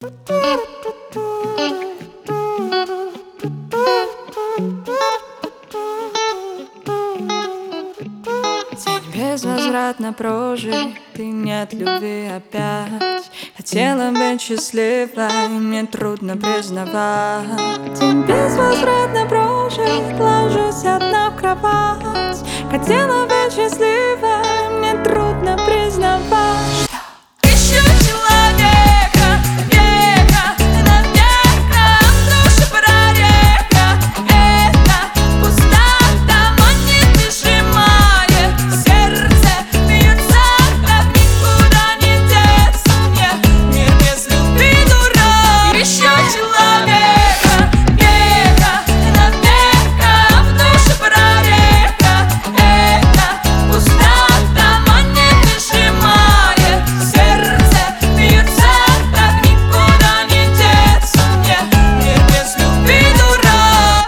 День безвозвратно прожит, и нет любви опять. Хотела быть счастливой, мне трудно признавать. День безвозвратно прожит, ложусь одна в кровать. Хотела быть счастливой, мне трудно признавать. Ищу человека, века, навека, в душе прорека. Это пустота, манит и сжимает сердце, бьется, так никуда не деться мне. Мир без любви дурак. Ищу человека, века, навека, в душе прорека. Это пустота, манит и сжимает сердце, бьется, так никуда не деться мне. Мир без любви дурак.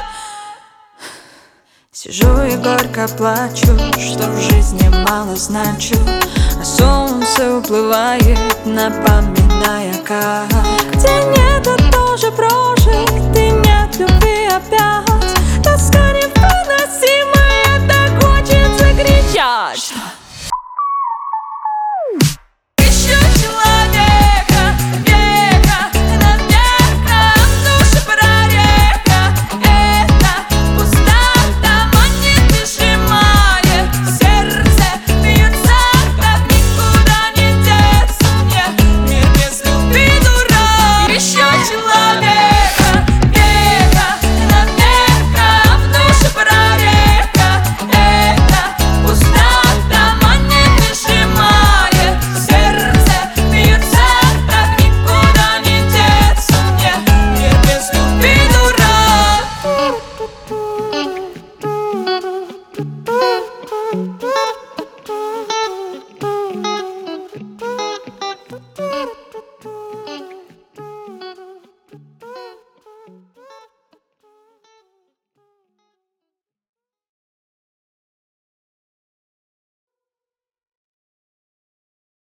Сижу и горько плачу, что в жизни мало значу, а солнце уплывает, напоминая как день этот тоже прожит, и нет любви опять.